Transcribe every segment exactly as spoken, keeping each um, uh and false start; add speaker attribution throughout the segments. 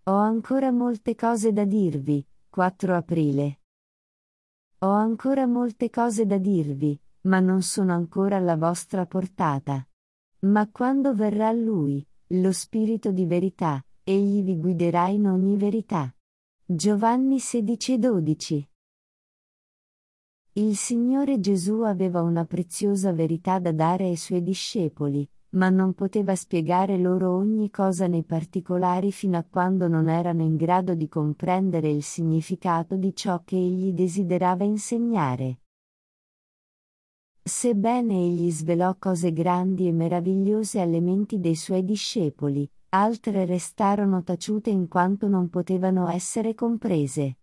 Speaker 1: Ho ancora molte cose da dirvi. quattro aprile. Ho ancora molte cose da dirvi, ma non sono ancora alla vostra portata. Ma quando verrà Lui, lo Spirito di verità, Egli vi guiderà in ogni verità. Giovanni sedici e dodici. Il Signore Gesù aveva una preziosa verità da dare ai Suoi discepoli, ma non poteva spiegare loro ogni cosa nei particolari fino a quando non erano in grado di comprendere il significato di ciò che Egli desiderava insegnare. Sebbene Egli svelò cose grandi e meravigliose alle menti dei Suoi discepoli, altre restarono taciute in quanto non potevano essere comprese.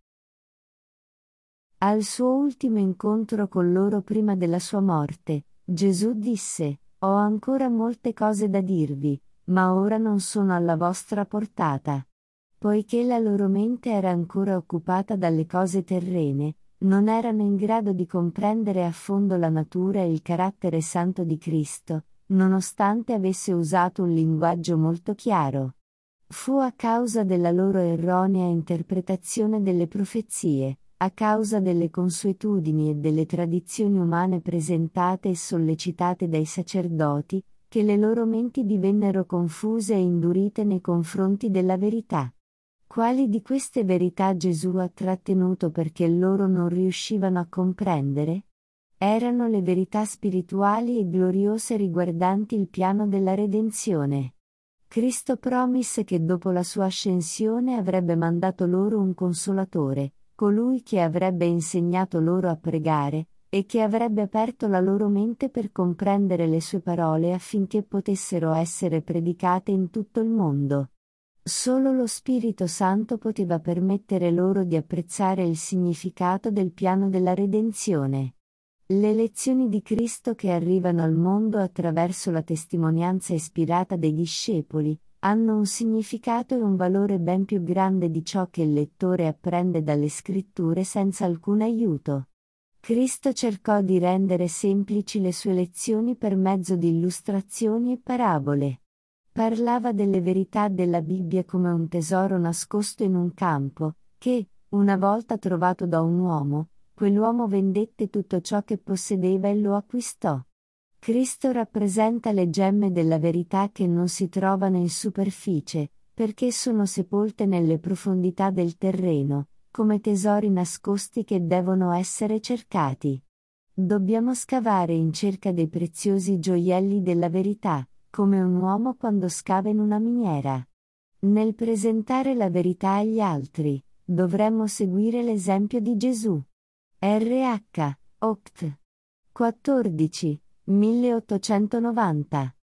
Speaker 1: Al suo ultimo incontro con loro prima della sua morte, Gesù disse: Ho ancora molte cose da dirvi, ma ora non sono alla vostra portata. Poiché la loro mente era ancora occupata dalle cose terrene, non erano in grado di comprendere a fondo la natura e il carattere santo di Cristo, nonostante avesse usato un linguaggio molto chiaro. Fu a causa della loro erronea interpretazione delle profezie, a causa delle consuetudini e delle tradizioni umane presentate e sollecitate dai sacerdoti, che le loro menti divennero confuse e indurite nei confronti della verità. Quali di queste verità Gesù ha trattenuto perché loro non riuscivano a comprendere? Erano le verità spirituali e gloriose riguardanti il piano della redenzione. Cristo promise che dopo la sua ascensione avrebbe mandato loro un consolatore, colui che avrebbe insegnato loro a pregare, e che avrebbe aperto la loro mente per comprendere le sue parole affinché potessero essere predicate in tutto il mondo. Solo lo Spirito Santo poteva permettere loro di apprezzare il significato del piano della redenzione. Le lezioni di Cristo che arrivano al mondo attraverso la testimonianza ispirata dei discepoli, hanno un significato e un valore ben più grande di ciò che il lettore apprende dalle scritture senza alcun aiuto. Cristo cercò di rendere semplici le sue lezioni per mezzo di illustrazioni e parabole. Parlava delle verità della Bibbia come un tesoro nascosto in un campo, che, una volta trovato da un uomo, quell'uomo vendette tutto ciò che possedeva e lo acquistò. Cristo rappresenta le gemme della verità che non si trovano in superficie, perché sono sepolte nelle profondità del terreno, come tesori nascosti che devono essere cercati. Dobbiamo scavare in cerca dei preziosi gioielli della verità, come un uomo quando scava in una miniera. Nel presentare la verità agli altri, dovremmo seguire l'esempio di Gesù. R H. Oct. quattordici, milleottocentonovanta